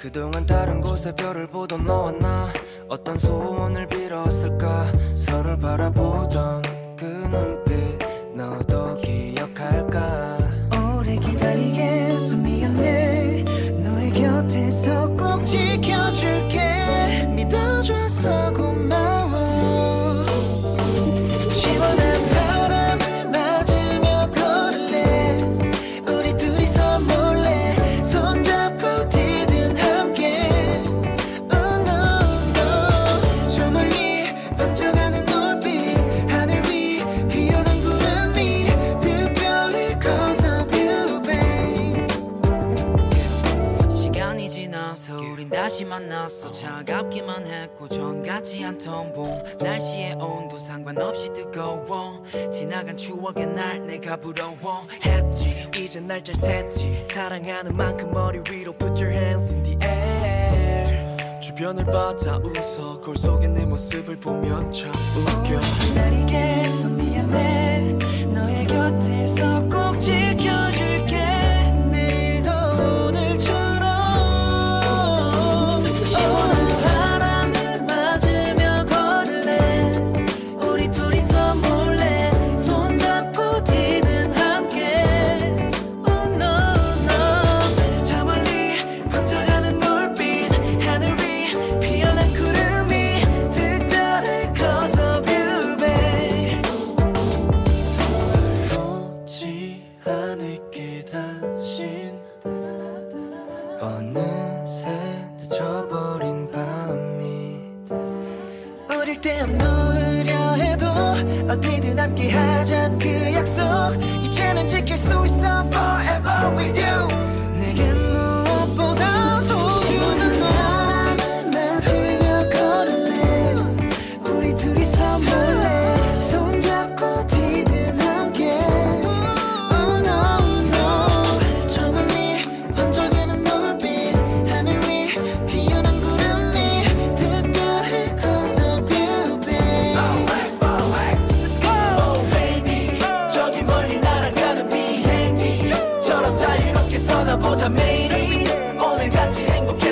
그동안 다른 곳에 별을 보던 너와 나 어떤 소원을 빌었을까. 서로를 바라보던 그 눈빛 너도 기억할까. 오래 기다리게 해서 미안해. 너의 곁에서 꼭 지켜줄게. 믿어줘서 고마워. 시원한 바람을 맞으며 걸을래. 우리 둘이서 몰래 손잡고 뒤든 함께. Oh no no. 저 멀리 번져가는 놀빛 하늘 위 피어난 구름이 특별히 cause of you babe. 시간이 지나서 우린 다시 만났어. 차갑기만 했고 전 같지 않던 봄. 날씨의 온도 상관없이 뜨거워. 지나간 추억의 날 내가 부러워했지. 이제 날 잘 샜지. 사랑하는 만큼 머리 위로 put your hands in the air. 주변을 봐 다 웃어. 거울 속에 내 모습을 보면 참 웃겨. 기다리게 해서 미안해. 너의 곁에서 꼭 지켜줄게. 내일도 오늘처럼. 시원한 바람을 맞으며 걸을래. 우리 둘이서 몰래 손잡고 뒤는 함께. Oh no no. 저 멀리 번져가는 놀빛 하늘 위 피어난 구름이 특별해 cause of you babe. 오지 않을게 다신. 어느새 늦어버린 밤이. 어릴 때 놓으려 해도 어디든 함께 하잔 그 약속 이제는 지킬 수 있어 forever with you. 내게 무엇보다 소중한 바람을 맞으며 걸을래. 우리 둘이서 몰래 손잡고 뒤든 함께. Oh no no. 저 멀리 번져가는 놀빛 하늘 위 피어난 구름이 특별해 cause of you babe. Let's go. Oh baby 저기 멀리 날아가는 비행기처럼 자유롭게 떠나보자 매일이. 오늘 같이 행복해